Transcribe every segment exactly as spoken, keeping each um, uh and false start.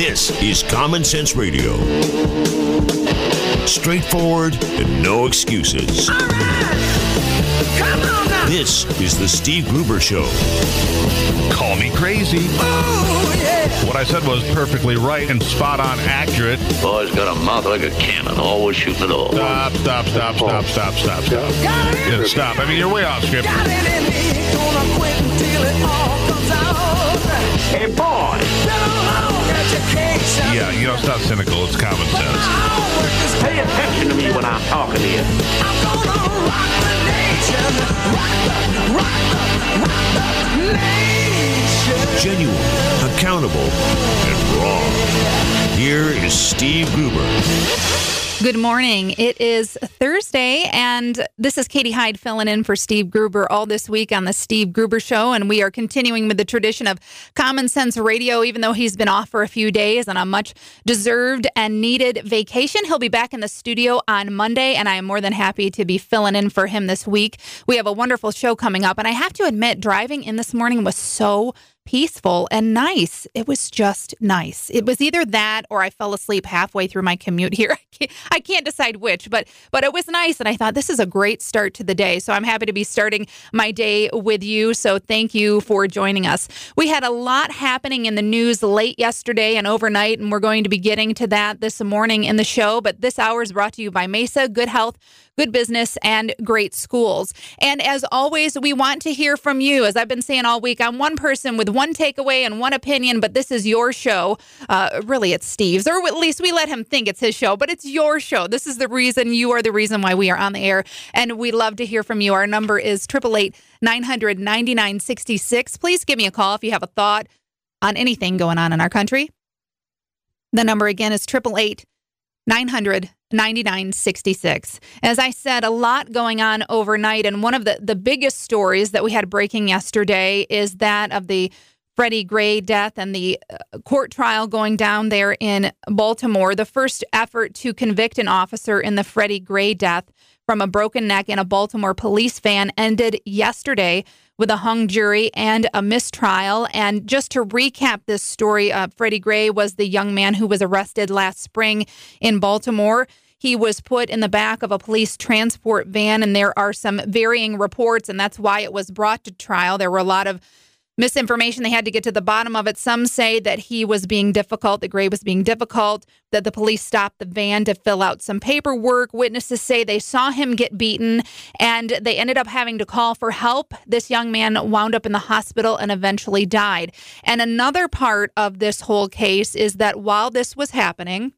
This is Common Sense Radio. Straightforward and no excuses. All right. Come on now. This is the Steve Gruber Show. Call me crazy. Oh, yeah. What I said was perfectly right and spot on accurate. Boy's got a mouth like a cannon, always shooting it all. Stop, stop, stop, stop, stop, stop, stop. Got it. Yeah, stop. I mean, you're way off script. Got it in me. Gonna quit until it all comes out. Hey, boy. Been a long education. Yeah, you know, it's not cynical. It's common My sense. homework is Pay attention to me when I'm talking to you. I'm gonna rock the nation. Rock the, rock the, rock the nation. Genuine, accountable, and raw. Here is Steve Gruber. Good morning. It is Thursday, and this is Katie Hyde filling in for Steve Gruber all this week on the Steve Gruber Show, and we are continuing with the tradition of Common Sense Radio, even though he's been off for a few days on a much-deserved and needed vacation. He'll be back in the studio on Monday, and I am more than happy to be filling in for him this week. We have a wonderful show coming up, and I have to admit, driving in this morning was so peaceful and nice. It was just nice. It was either that or I fell asleep halfway through my commute here. I can't, I can't decide which, but but it was nice. And I thought this is a great start to the day. So I'm happy to be starting my day with you. So thank you for joining us. We had a lot happening in the news late yesterday and overnight, and we're going to be getting to that this morning in the show. But this hour is brought to you by Mesa, Good Health, Good Business, and Great Schools. And as always, we want to hear from you. As I've been saying all week, I'm one person with one takeaway and one opinion, but this is your show. Uh, really, it's Steve's, or at least we let him think it's his show, but it's your show. This is the reason. You are the reason why we are on the air, and we love to hear from you. Our number is eight eight eight, nine hundred, ninety-nine sixty-six. Please give me a call if you have a thought on anything going on in our country. The number again is eight eight eight, nine hundred, ninety-nine sixty-six. As I said, a lot going on overnight, and one of the, the biggest stories that we had breaking yesterday is that of the Freddie Gray death and the court trial going down there in Baltimore. The first effort to convict an officer in the Freddie Gray death from a broken neck in a Baltimore police van ended yesterday with a hung jury and a mistrial. And just to recap this story, uh, Freddie Gray was the young man who was arrested last spring in Baltimore. He was put in the back of a police transport van, and there are some varying reports, and that's why it was brought to trial. There were a lot of misinformation. They had to get to the bottom of it. Some say that he was being difficult, that Gray was being difficult, that the police stopped the van to fill out some paperwork. Witnesses say they saw him get beaten, and they ended up having to call for help. This young man wound up in the hospital and eventually died. And another part of this whole case is that while this was happening,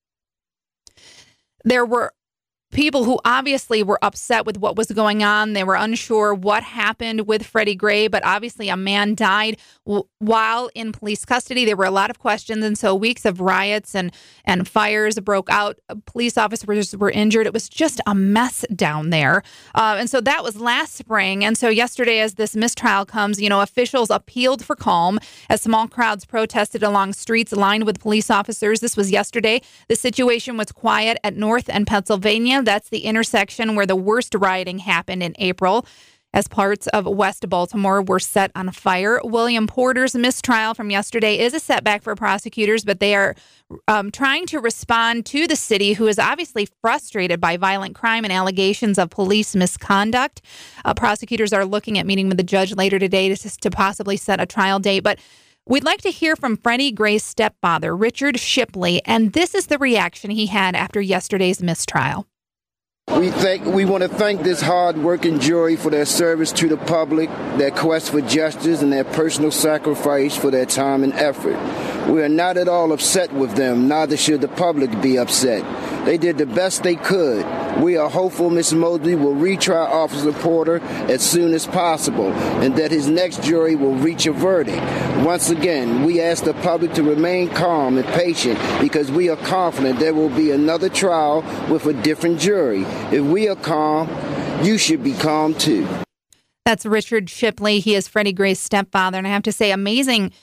there were people who obviously were upset with what was going on. They were unsure what happened with Freddie Gray, but obviously a man died w- while in police custody. There were a lot of questions, and so weeks of riots and, and fires broke out. Police officers were injured. It was just a mess down there. Uh, and so that was last spring. And so yesterday, as this mistrial comes, you know, officials appealed for calm as small crowds protested along streets lined with police officers. This was yesterday. The situation was quiet at North and Pennsylvania. That's the intersection where the worst rioting happened in April, as parts of West Baltimore were set on fire. William Porter's mistrial from yesterday is a setback for prosecutors, but they are um, trying to respond to the city, who is obviously frustrated by violent crime and allegations of police misconduct. Uh, prosecutors are looking at meeting with the judge later today to, to possibly set a trial date, but we'd like to hear from Freddie Gray's stepfather, Richard Shipley, and this is the reaction he had after yesterday's mistrial. We thank, we want to thank this hard-working jury for their service to the public, their quest for justice, and their personal sacrifice for their time and effort. We are not at all upset with them, neither should the public be upset. They did the best they could. We are hopeful Miz Mosley will retry Officer Porter as soon as possible, and that his next jury will reach a verdict. Once again, we ask the public to remain calm and patient, because we are confident there will be another trial with a different jury. If we are calm, you should be calm too. That's Richard Shipley. He is Freddie Gray's stepfather, and I have to say, amazing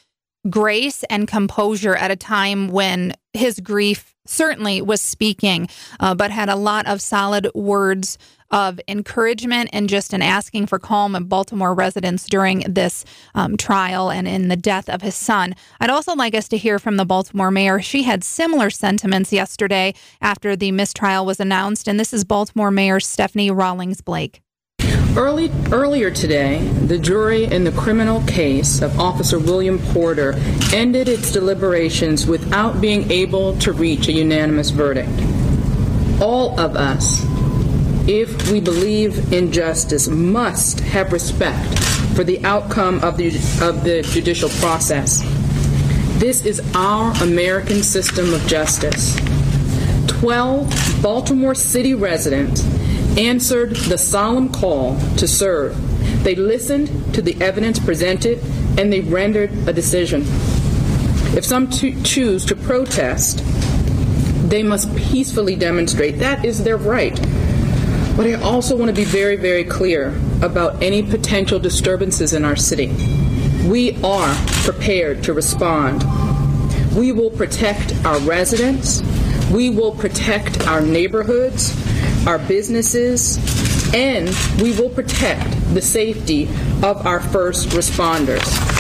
grace and composure at a time when his grief certainly was speaking, uh, but had a lot of solid words of encouragement and just an asking for calm of Baltimore residents during this um, trial and in the death of his son. I'd also like us to hear from the Baltimore mayor. She had similar sentiments yesterday after the mistrial was announced, and this is Baltimore Mayor Stephanie Rawlings Blake. Early, earlier today, the jury in the criminal case of Officer William Porter ended its deliberations without being able to reach a unanimous verdict. All of us, if we believe in justice, must have respect for the outcome of the, of the judicial process. This is our American system of justice. Twelve Baltimore City residents answered the solemn call to serve. They listened to the evidence presented and they rendered a decision. If some to choose to protest, they must peacefully demonstrate. That is their right. But I also want to be very, very clear about any potential disturbances in our city. We are prepared to respond. We will protect our residents. We will protect our neighborhoods, our businesses, and we will protect the safety of our first responders.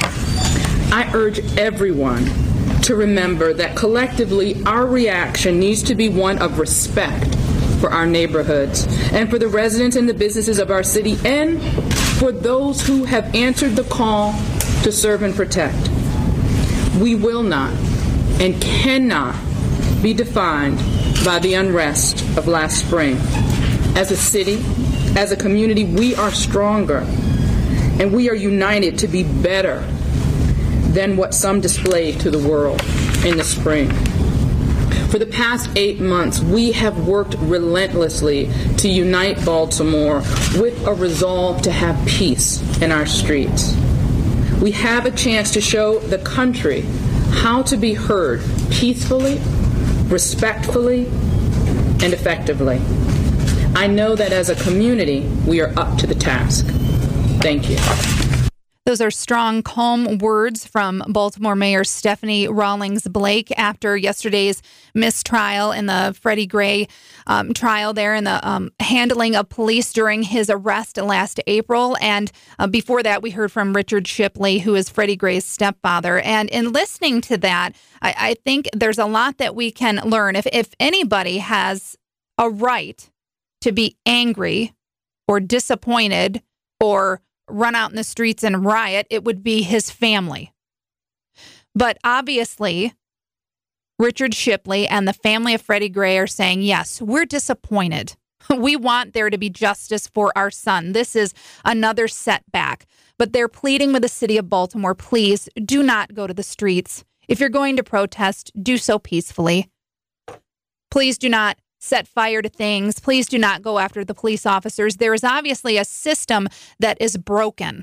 I urge everyone to remember that collectively our reaction needs to be one of respect for our neighborhoods and for the residents and the businesses of our city and for those who have answered the call to serve and protect. We will not and cannot be defined by the unrest of last spring. As a city, as a community, we are stronger and we are united to be better than what some displayed to the world in the spring. For the past eight months, we have worked relentlessly to unite Baltimore with a resolve to have peace in our streets. We have a chance to show the country how to be heard peacefully, respectfully, and effectively. I know that as a community, we are up to the task. Thank you. Those are strong, calm words from Baltimore Mayor Stephanie Rawlings Blake after yesterday's mistrial in the Freddie Gray um, trial there in the um, handling of police during his arrest last April. And uh, before that, we heard from Richard Shipley, who is Freddie Gray's stepfather. And in listening to that, I, I think there's a lot that we can learn. If, if anybody has a right to be angry or disappointed or run out in the streets and riot, it would be his family. But obviously, Richard Shipley and the family of Freddie Gray are saying, yes, we're disappointed. We want there to be justice for our son. This is another setback. But they're pleading with the city of Baltimore, please do not go to the streets. If you're going to protest, do so peacefully. Please do not set fire to things. Please do not go after the police officers. There is obviously a system that is broken,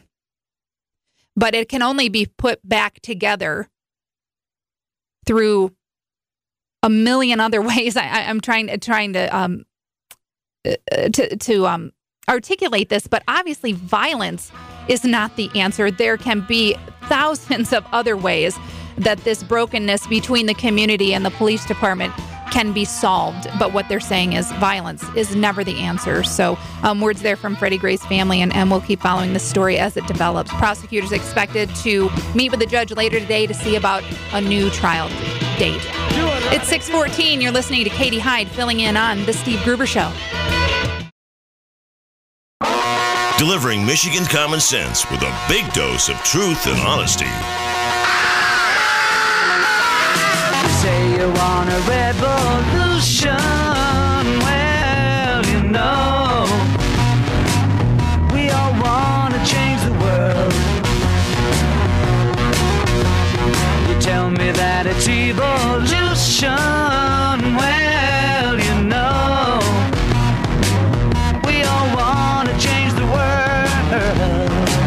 but it can only be put back together through a million other ways. I, I'm trying to trying to um to to um articulate this, but obviously violence is not the answer. There can be thousands of other ways that this brokenness between the community and the police department can be solved, but what they're saying is violence is never the answer. So um, words there from Freddie Gray's family, and, and we'll keep following this story as it develops. Prosecutors expected to meet with the judge later today to see about a new trial date. It's six fourteen. You're listening to Katie Hyde filling in on The Steve Gruber Show. Delivering Michigan common sense with a big dose of truth and honesty. Say you want a revolution, well, you know, we all want to change the world. You tell me that it's evolution, well, you know, we all want to change the world.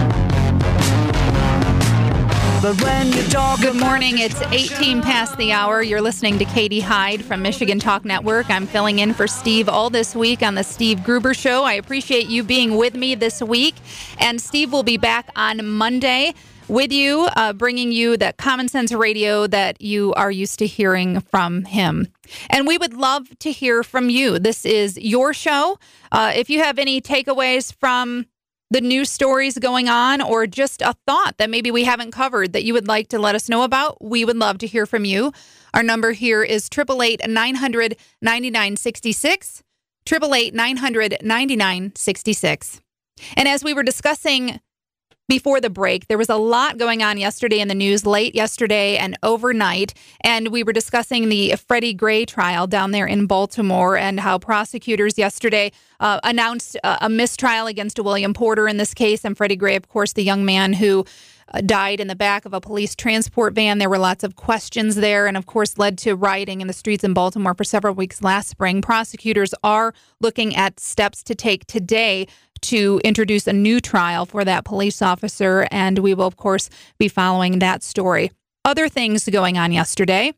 But when you talk Good morning. It's eighteen past the hour. You're listening to Katie Hyde from Michigan Talk Network. I'm filling in for Steve all this week on the Steve Gruber Show. I appreciate you being with me this week. And Steve will be back on Monday with you, uh, bringing you that Common Sense Radio that you are used to hearing from him. And we would love to hear from you. This is your show. Uh, if you have any takeaways from the news stories going on, or just a thought that maybe we haven't covered that you would like to let us know about, we would love to hear from you. Our number here is eight eight eight, nine hundred, ninety-nine sixty-six, eight eight eight, nine hundred, ninety-nine sixty-six. And as we were discussing before the break, there was a lot going on yesterday in the news, late yesterday and overnight, and we were discussing the Freddie Gray trial down there in Baltimore and how prosecutors yesterday uh, announced a, a mistrial against William Porter in this case, and Freddie Gray, of course, the young man who uh, died in the back of a police transport van. There were lots of questions there and, of course, led to rioting in the streets in Baltimore for several weeks last spring. Prosecutors are looking at steps to take today to introduce a new trial for that police officer, and we will, of course, be following that story. Other things going on yesterday.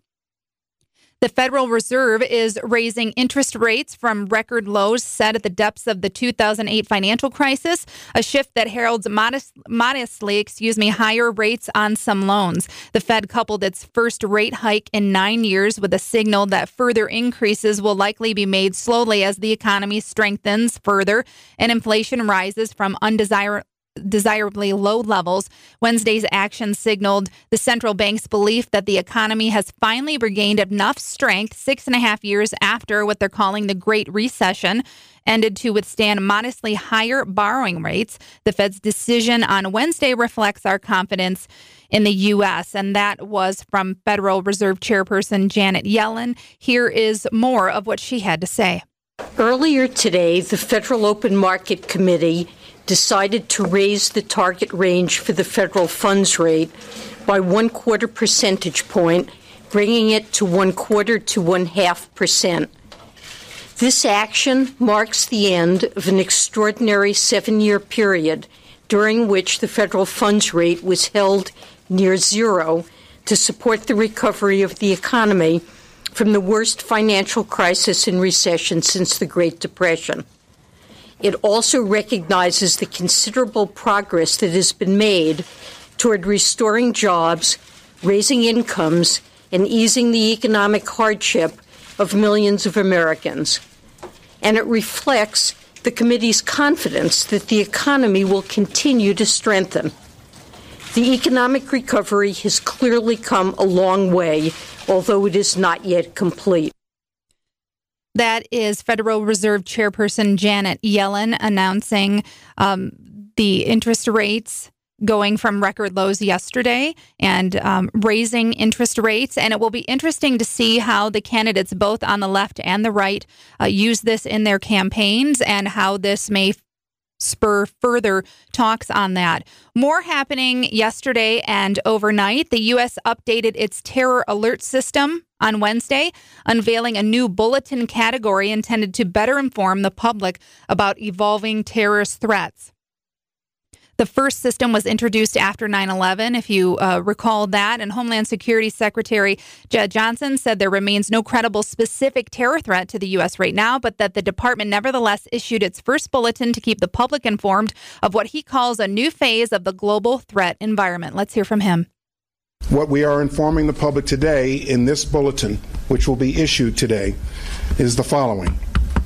The Federal Reserve is raising interest rates from record lows set at the depths of the two thousand eight financial crisis, a shift that heralds modest, modestly, excuse me, higher rates on some loans. The Fed coupled its first rate hike in nine years with a signal that further increases will likely be made slowly as the economy strengthens further and inflation rises from undesirable desirably low levels. Wednesday's action signaled the central bank's belief that the economy has finally regained enough strength six and a half years after what they're calling the Great Recession ended to withstand modestly higher borrowing rates. The Fed's decision on Wednesday reflects our confidence in the U S, and that was from Federal Reserve Chairperson Janet Yellen. Here is more of what she had to say. Earlier today, the Federal Open Market Committee decided to raise the target range for the federal funds rate by one quarter percentage point, bringing it to one quarter to one half percent. This action marks the end of an extraordinary seven-year period during which the federal funds rate was held near zero to support the recovery of the economy from the worst financial crisis and recession since the Great Depression. It also recognizes the considerable progress that has been made toward restoring jobs, raising incomes, and easing the economic hardship of millions of Americans. And it reflects the committee's confidence that the economy will continue to strengthen. The economic recovery has clearly come a long way, although it is not yet complete. That is Federal Reserve Chairperson Janet Yellen announcing um, the interest rates going from record lows yesterday and um, raising interest rates. And it will be interesting to see how the candidates, both on the left and the right, uh, use this in their campaigns and how this may spur further talks on that. More happening yesterday and overnight. The U S updated its terror alert system on Wednesday, unveiling a new bulletin category intended to better inform the public about evolving terrorist threats. The first system was introduced after nine eleven, if you uh, recall that, and Homeland Security Secretary Jed Johnson said there remains no credible specific terror threat to the U S right now, but that the department nevertheless issued its first bulletin to keep the public informed of what he calls a new phase of the global threat environment. Let's hear from him. What we are informing the public today in this bulletin, which will be issued today, is the following.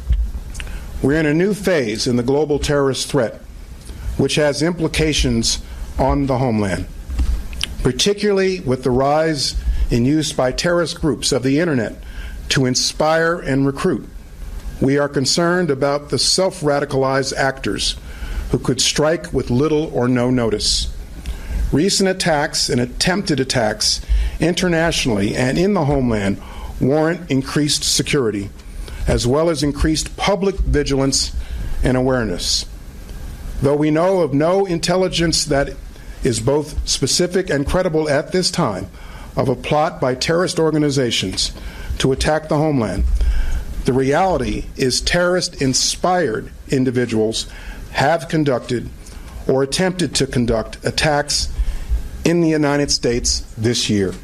We're in a new phase in the global terrorist threat, which has implications on the homeland, particularly with the rise in use by terrorist groups of the Internet to inspire and recruit. We are concerned about the self-radicalized actors who could strike with little or no notice. Recent attacks and attempted attacks internationally and in the homeland warrant increased security, as well as increased public vigilance and awareness. Though we know of no intelligence that is both specific and credible at this time of a plot by terrorist organizations to attack the homeland, the reality is terrorist-inspired individuals have conducted or attempted to conduct attacks in the United States this year.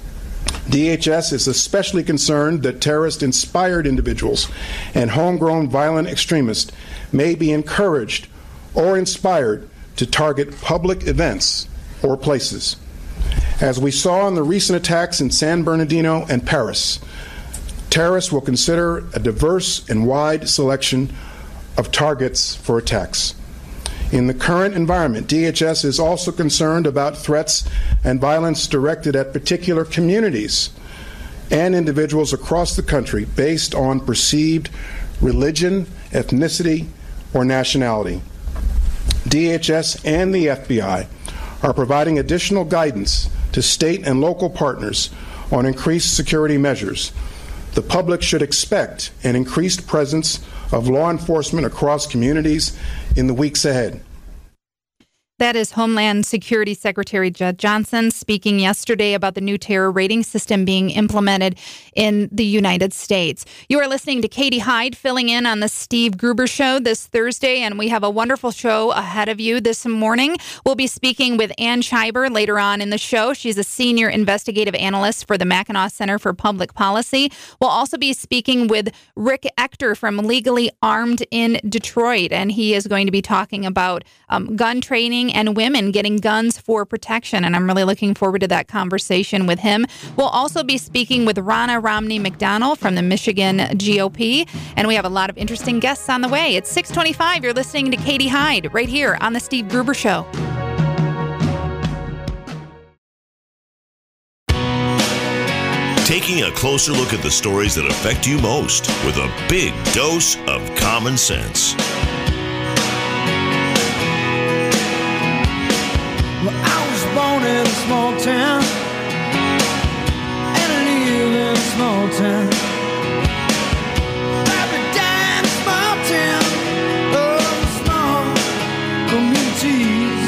D H S is especially concerned that terrorist-inspired individuals and homegrown violent extremists may be encouraged or inspired to target public events or places. As we saw in the recent attacks in San Bernardino and Paris, terrorists will consider a diverse and wide selection of targets for attacks. In the current environment, D H S is also concerned about threats and violence directed at particular communities and individuals across the country based on perceived religion, ethnicity, or nationality. D H S and the F B I are providing additional guidance to state and local partners on increased security measures. The public should expect an increased presence of law enforcement across communities in the weeks ahead. That is Homeland Security Secretary Jed Johnson speaking yesterday about the new terror rating system being implemented in the United States. You are listening to Katie Hyde filling in on the Steve Gruber Show this Thursday, and we have a wonderful show ahead of you this morning. We'll be speaking with Ann Scheiber later on in the show. She's a senior investigative analyst for the Mackinac Center for Public Policy. We'll also be speaking with Rick Ector from Legally Armed in Detroit, and he is going to be talking about um, gun training and women getting guns for protection. And I'm really looking forward to that conversation with him. We'll also be speaking with Ronna Romney McDonnell from the Michigan G O P. And we have a lot of interesting guests on the way. It's six twenty-five. You're listening to Katie Hyde right here on The Steve Gruber Show. Taking a closer look at the stories that affect you most with a big dose of common sense. Well, I was born in a small town, and I live in a small town. Every day in a small town, oh, small communities.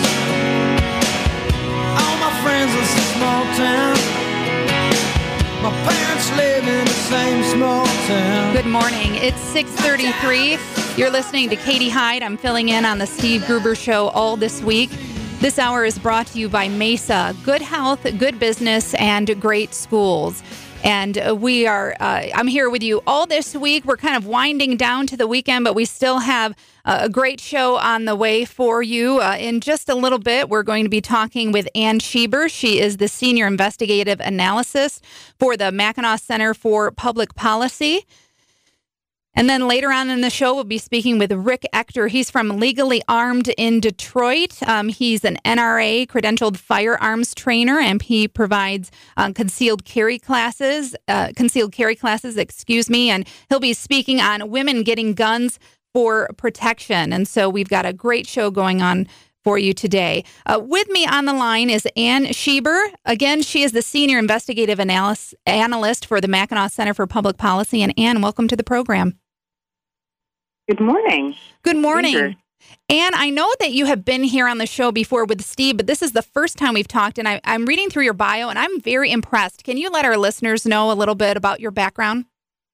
All my friends live in a small town. My parents live in the same small town. Good morning. It's six thirty-three. You're listening to Katie Hyde. I'm filling in on the Steve Gruber Show all this week. This hour is brought to you by Mesa. Good health, good business, and great schools. And uh, we are, uh, I'm here with you all this week. We're kind of winding down to the weekend, but we still have uh, a great show on the way for you. Uh, in just a little bit, we're going to be talking with Ann Scheiber. She is the Senior Investigative Analyst for the Mackinac Center for Public Policy. And then later on in the show, we'll be speaking with Rick Ector. He's from Legally Armed in Detroit. Um, he's an N R A credentialed firearms trainer, and he provides um, concealed carry classes, uh, concealed carry classes, excuse me. And he'll be speaking on women getting guns for protection. And so we've got a great show going on for you today. Uh, with me on the line is Ann Scheiber. Again, she is the Senior Investigative Analyst, Analyst for the Mackinac Center for Public Policy. And Ann, welcome to the program. Good morning. Good morning. Ann, I know that you have been here on the show before with Steve, but this is the first time we've talked, and I, I'm reading through your bio, and I'm very impressed. Can you let our listeners know a little bit about your background?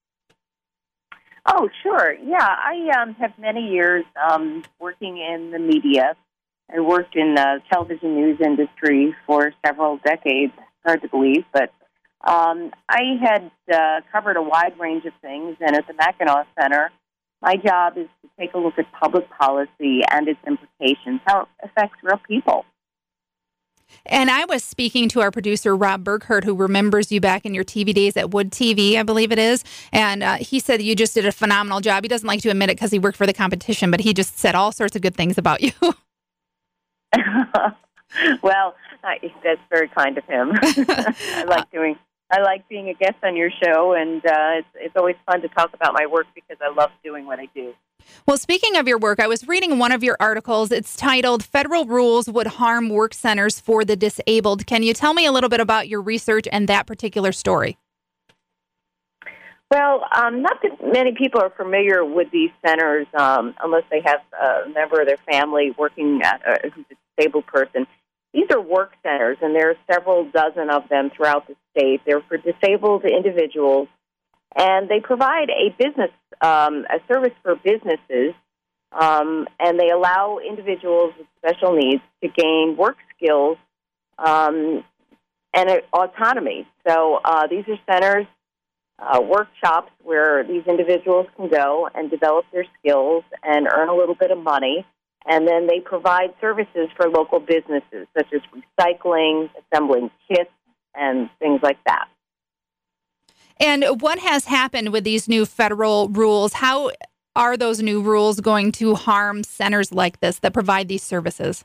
Oh, sure. Yeah, I um, have many years um, working in the media. I worked in the television news industry for several decades. Hard to believe, but um, I had uh, covered a wide range of things, and at the Mackinac Center, my job is to take a look at public policy and its implications, how it affects real people. And I was speaking to our producer, Rob Burkhart, who remembers you back in your T V days at Wood T V, I believe it is. And uh, he said you just did a phenomenal job. He doesn't like to admit it because he worked for the competition, but he just said all sorts of good things about you. Well, I, that's very kind of him. I like doing I like being a guest on your show, and uh, it's, it's always fun to talk about my work because I love doing what I do. Well, speaking of your work, I was reading one of your articles. It's titled, Federal Rules Would Harm Work Centers for the Disabled. Can you tell me a little bit about your research and that particular story? Well, um, not that many people are familiar with these centers um, unless they have a member of their family working at a, who's a disabled person. These are work centers, and there are several dozen of them throughout the state. They're for disabled individuals, and they provide a business, um, a service for businesses, um, and they allow individuals with special needs to gain work skills um, and uh, autonomy. So uh, these are centers, uh, workshops where these individuals can go and develop their skills and earn a little bit of money And then they provide services for local businesses, such as recycling, assembling kits, and things like that. And what has happened with these new federal rules? How are those new rules going to harm centers like this that provide these services?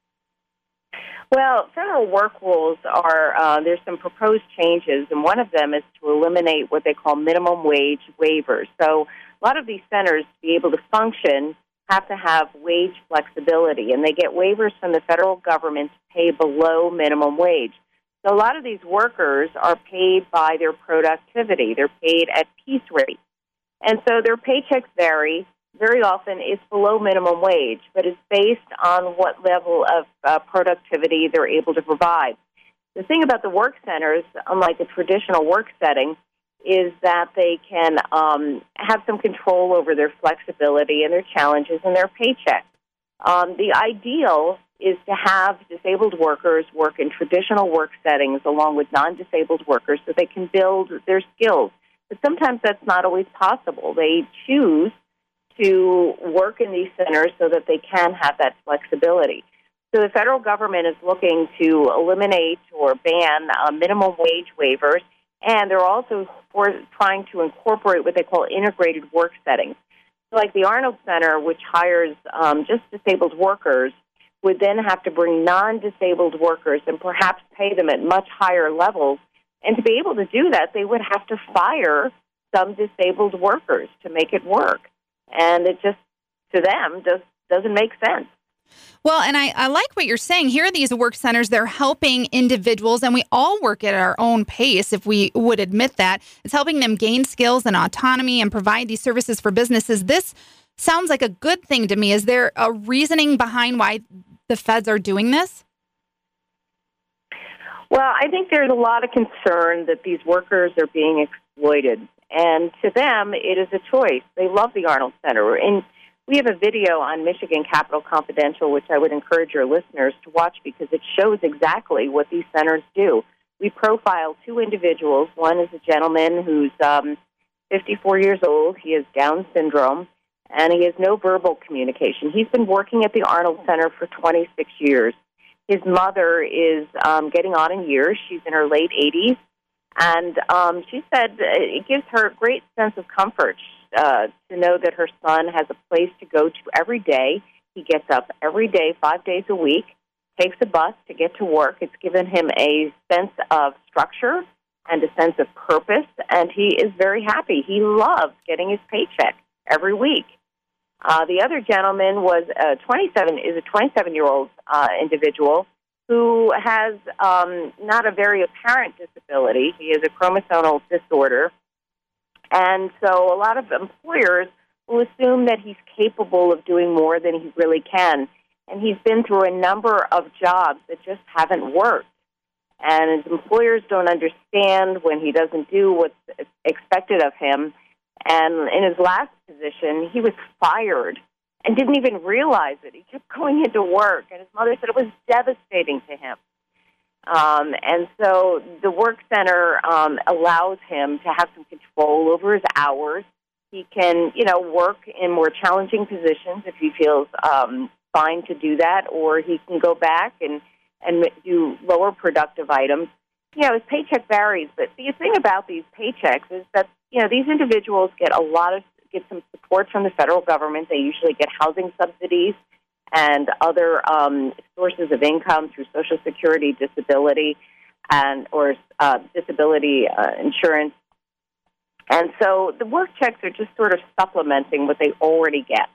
Well, federal work rules are, uh, there's some proposed changes, and one of them is to eliminate what they call minimum wage waivers. So a lot of these centers, to be able to function, have to have wage flexibility, and they get waivers from the federal government to pay below minimum wage. So a lot of these workers are paid by their productivity. They're paid at piece rate. And so their paychecks vary. Very often it's below minimum wage, but it's based on what level of uh, productivity they're able to provide. The thing about the work centers, unlike a traditional work setting, is that they can um, have some control over their flexibility and their challenges and their paycheck. Um, the ideal is to have disabled workers work in traditional work settings along with non-disabled workers so they can build their skills. But sometimes that's not always possible. They choose to work in these centers so that they can have that flexibility. So the federal government is looking to eliminate or ban uh, minimum wage waivers, and they're also for trying to incorporate what they call integrated work settings. So like the Arnold Center, which hires um, just disabled workers, would then have to bring non-disabled workers and perhaps pay them at much higher levels. And to be able to do that, they would have to fire some disabled workers to make it work. And it just, to them, just doesn't make sense. Well, and I, I like what you're saying. Here are these work centers. They're helping individuals, and we all work at our own pace, if we would admit that. It's helping them gain skills and autonomy and provide these services for businesses. This sounds like a good thing to me. Is there a reasoning behind why the feds are doing this? Well, I think there's a lot of concern that these workers are being exploited. And to them, it is a choice. They love the Arnold Center. And we have a video on Michigan Capitol Confidential, which I would encourage your listeners to watch because it shows exactly what these centers do. We profile two individuals. One is a gentleman who's um, fifty-four years old. He has Down syndrome, and he has no verbal communication. He's been working at the Arnold Center for twenty-six years. His mother is um, getting on in years. She's in her late eighties, and um, she said it gives her a great sense of comfort Uh, to know that her son has a place to go to every day. He gets up every day, five days a week, takes a bus to get to work. It's given him a sense of structure and a sense of purpose, and he is very happy. He loves getting his paycheck every week. Uh, the other gentleman was a twenty-seven is a twenty-seven-year-old uh, individual who has um, not a very apparent disability. He has a chromosomal disorder. And so a lot of employers will assume that he's capable of doing more than he really can. And he's been through a number of jobs that just haven't worked. And his employers don't understand when he doesn't do what's expected of him. And in his last position, he was fired and didn't even realize it. He kept going into work, and his mother said it was devastating to him. Um, and so the work center um, allows him to have some control over his hours. He can, you know, work in more challenging positions if he feels um, fine to do that, or he can go back and, and do lower productive items. You know, his paycheck varies, but the thing about these paychecks is that, you know, these individuals get a lot of, get some support from the federal government. They usually get housing subsidies and other um, sources of income through Social Security, disability, and or uh, disability uh, insurance. And so the work checks are just sort of supplementing what they already get.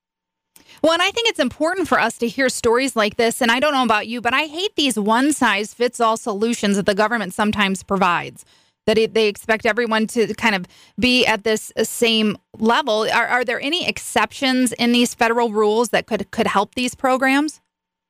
Well, and I think it's important for us to hear stories like this, and I don't know about you, but I hate these one-size-fits-all solutions that the government sometimes provides, that it, they expect everyone to kind of be at this same level. Are, are there any exceptions in these federal rules that could, could help these programs?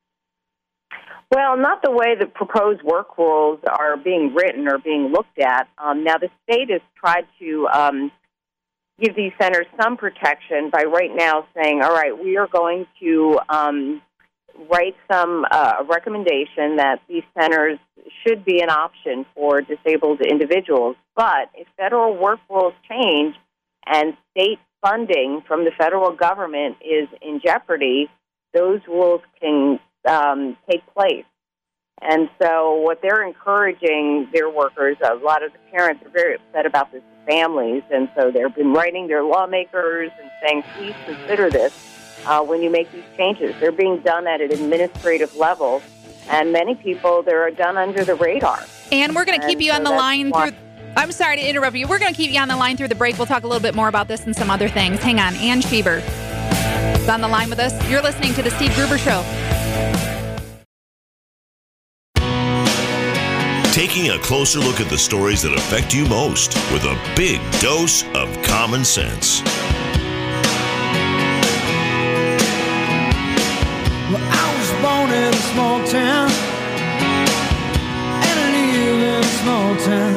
Well, not the way the proposed work rules are being written or being looked at. Um, now, the state has tried to um, give these centers some protection by right now saying, all right, we are going to um, write some uh, recommendation that these centers should be an option for disabled individuals. But if federal work rules change and state funding from the federal government is in jeopardy, those rules can um, take place. And so what they're encouraging their workers, a lot of the parents are very upset about this with families, and so they've been writing their lawmakers and saying, please consider this uh, when you make these changes. They're being done at an administrative level, and many people, they're done under the radar. And we're going to keep and you so on the line why- through... I'm sorry to interrupt you. We're going to keep you on the line through the break. We'll talk a little bit more about this and some other things. Hang on. Ann Schieber is on the line with us. You're listening to The Steve Gruber Show. Taking a closer look at the stories that affect you most with a big dose of common sense. Well, I was born in a small town, and I live in a small town.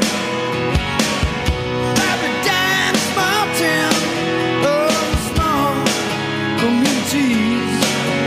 Every day in a small town, oh, small communities.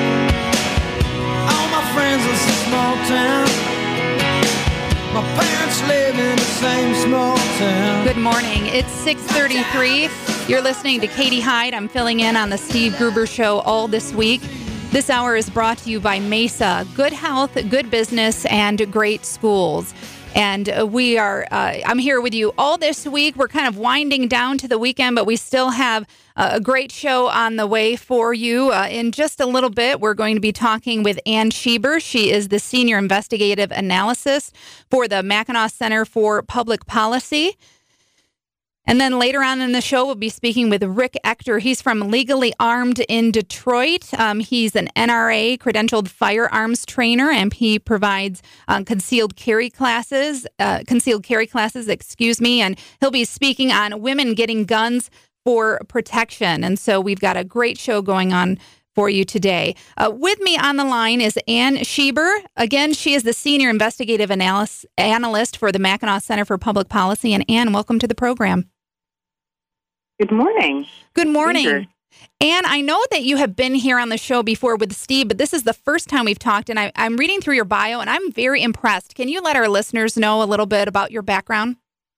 All my friends live in a small town. My parents live in the same small town. Good morning. It's six thirty-three. You're listening to Katie Hyde. I'm filling in on the Steve Gruber Show all this week. This hour is brought to you by Mesa. Good health, good business, and great schools. And uh, we are, uh, I'm here with you all this week. We're kind of winding down to the weekend, but we still have uh, a great show on the way for you. Uh, in just a little bit, we're going to be talking with Ann Schieber. She is the Senior Investigative Analyst for the Mackinac Center for Public Policy. And then later on in the show, we'll be speaking with Rick Ector. He's from Legally Armed in Detroit. Um, he's an N R A credentialed firearms trainer, and he provides um, concealed carry classes, uh, concealed carry classes, excuse me. And he'll be speaking on women getting guns for protection. And so we've got a great show going on for you today. Uh, with me on the line is Ann Schieber. Again, she is the Senior Investigative Analyst, Analyst for the Mackinac Center for Public Policy. And Ann, welcome to the program. Good morning. Good morning. Peter. Ann, I know that you have been here on the show before with Steve, but this is the first time we've talked, and I, I'm reading through your bio, and I'm very impressed. Can you let our listeners know a little bit about your background?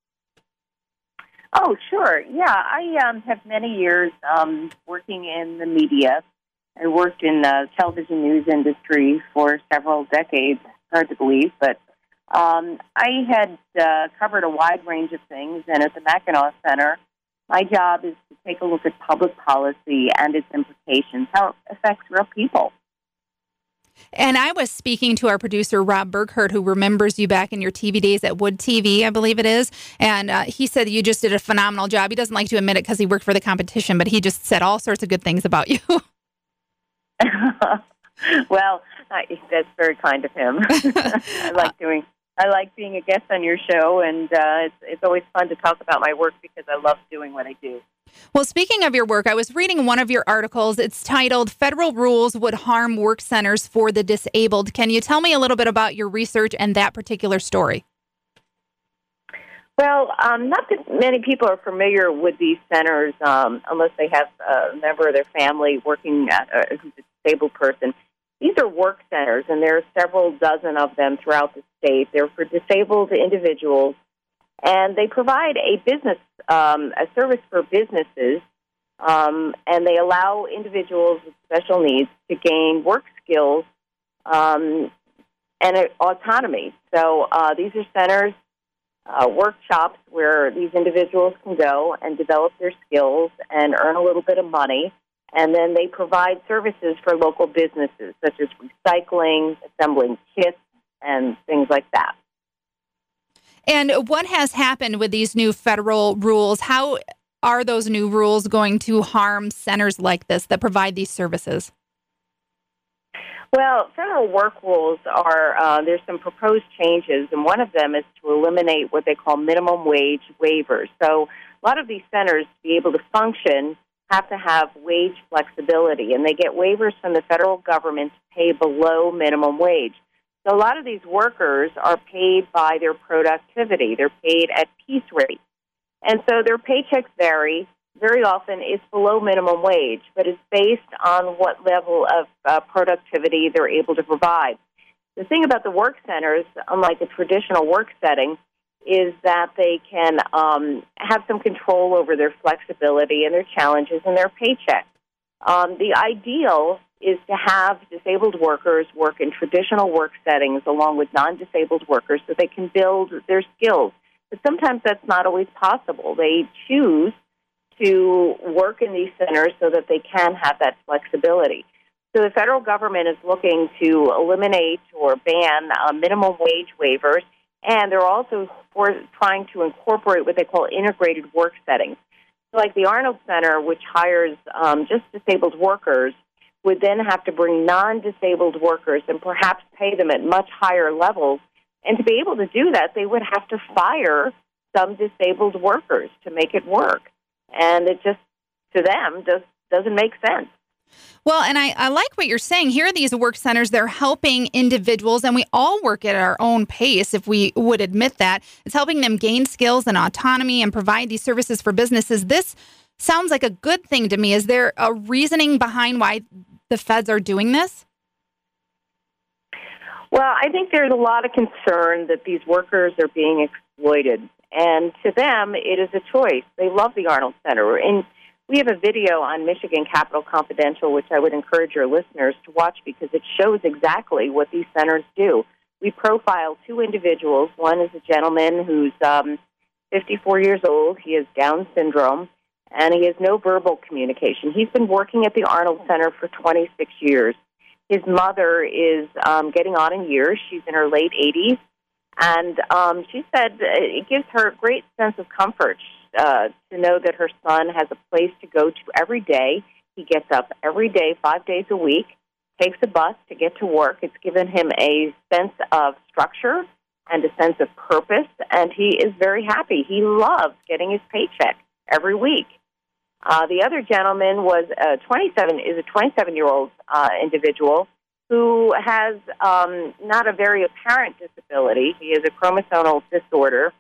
Oh, sure. Yeah, I um, have many years um, working in the media. I worked in the television news industry for several decades. Hard to believe, but um, I had uh, covered a wide range of things, and at the Mackinac Center, my job is to take a look at public policy and its implications, how it affects real people. And I was speaking to our producer, Rob Burkhardt, who remembers you back in your T V days at Wood T V, I believe it is. And uh, he said you just did a phenomenal job. He doesn't like to admit it because he worked for the competition, but he just said all sorts of good things about you. Well, I, that's very kind of him. I like doing I like being a guest on your show, and uh, it's, it's always fun to talk about my work because I love doing what I do. Well, speaking of your work, I was reading one of your articles. It's titled, Federal Rules Would Harm Work Centers for the Disabled. Can you tell me a little bit about your research and that particular story? Well, um, not that many people are familiar with these centers um, unless they have a member of their family working at a, who's a disabled person. These are work centers, and there are several dozen of them throughout the state. They're for disabled individuals, and they provide a business, um, a service for businesses, um, and they allow individuals with special needs to gain work skills um, and uh, autonomy. So uh, these are centers, uh, workshops where these individuals can go and develop their skills and earn a little bit of money. And then they provide services for local businesses, such as recycling, assembling kits, and things like that. And what has happened with these new federal rules? How are those new rules going to harm centers like this that provide these services? Well, federal work rules are, uh, there's some proposed changes, and one of them is to eliminate what they call minimum wage waivers. So a lot of these centers, to be able to function, have to have wage flexibility, and they get waivers from the federal government to pay below minimum wage. So a lot of these workers are paid by their productivity. They're paid at piece rate. And so their paychecks vary. Very often it's below minimum wage, but it's based on what level of uh, productivity they're able to provide. The thing about the work centers, unlike a traditional work setting, is that they can um, have some control over their flexibility and their challenges and their paycheck. Um, the ideal is to have disabled workers work in traditional work settings along with non-disabled workers so they can build their skills. But sometimes that's not always possible. They choose to work in these centers so that they can have that flexibility. So the federal government is looking to eliminate or ban uh, minimum wage waivers, and they're also for trying to incorporate what they call integrated work settings. So like the Arnold Center, which hires um, just disabled workers, would then have to bring non-disabled workers and perhaps pay them at much higher levels. And to be able to do that, they would have to fire some disabled workers to make it work. And it just, to them, just doesn't make sense. Well, and I, I like what you're saying. Here are these work centers. They're helping individuals, and we all work at our own pace, if we would admit that. It's helping them gain skills and autonomy and provide these services for businesses. This sounds like a good thing to me. Is there a reasoning behind why the feds are doing this? Well, I think there's a lot of concern that these workers are being exploited. And to them, it is a choice. They love the Arnold Center. And we have a video on Michigan Capitol Confidential, which I would encourage your listeners to watch because it shows exactly what these centers do. We profile two individuals. One is a gentleman who's um, fifty-four years old. He has Down syndrome, and he has no verbal communication. He's been working at the Arnold Center for twenty-six years. His mother is um, getting on in years. She's in her late eighties. And um, she said it gives her a great sense of comfort uh, to know that her son has a place to go to every day. He gets up every day, five days a week, takes a bus to get to work. It's given him a sense of structure and a sense of purpose, and he is very happy. He loves getting his paycheck every week. Uh, the other gentleman was a twenty-seven is a twenty-seven-year-old uh, individual who has um, not a very apparent disability. He has a chromosomal disorder.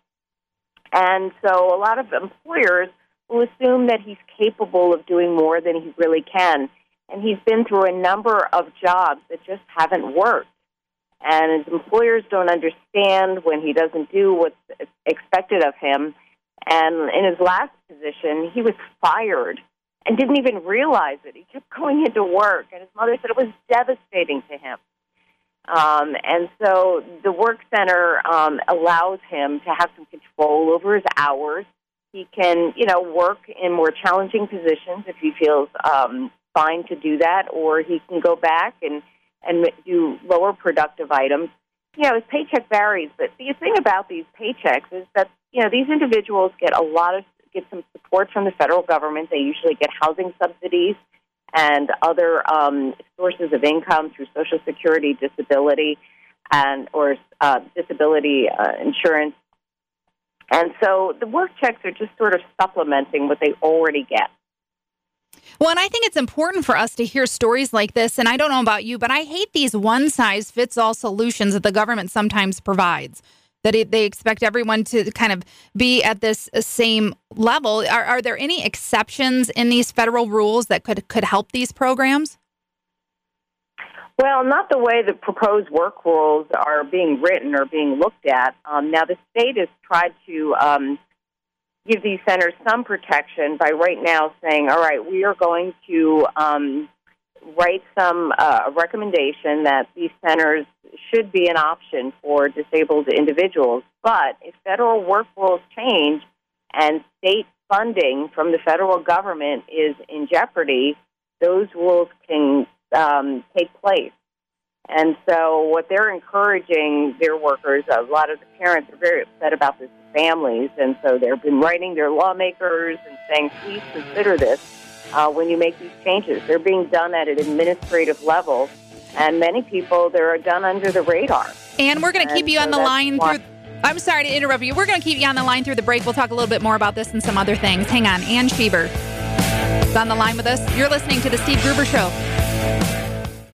And so a lot of employers will assume that he's capable of doing more than he really can. And he's been through a number of jobs that just haven't worked. And his employers don't understand when he doesn't do what's expected of him. And in his last position, he was fired and didn't even realize it. He kept going into work, and his mother said it was devastating to him. Um, and so the work center um, allows him to have some control over his hours. He can, you know, work in more challenging positions if he feels um, fine to do that, or he can go back and, and do lower productive items. You know, his paycheck varies, but the thing about these paychecks is that, you know, these individuals get a lot of get some support from the federal government. They usually get housing subsidies and other um, sources of income through Social Security, disability, and or uh, disability uh, insurance. And so the work checks are just sort of supplementing what they already get. Well, and I think it's important for us to hear stories like this. And I don't know about you, but I hate these one-size-fits-all solutions that the government sometimes provides. That it, they expect everyone to kind of be at this same level. Are, are there any exceptions in these federal rules that could, could help these programs? Well, not the way the proposed work rules are being written or being looked at. Um, now, the state has tried to um, give these centers some protection by right now saying, all right, we are going to um, write some uh, recommendation that these centers should be an option for disabled individuals. But if federal work rules change and state funding from the federal government is in jeopardy, those rules can um, take place. And so what they're encouraging their workers, a lot of the parents are very upset about this with families, and so they've been writing their lawmakers and saying, please consider this uh, when you make these changes. They're being done at an administrative level. And many people, they're done under the radar. And we're going to keep you so on the line why. through... I'm sorry to interrupt you. We're going to keep you on the line through the break. We'll talk a little bit more about this and some other things. Hang on. Ann Schieber is on the line with us. You're listening to The Steve Gruber Show.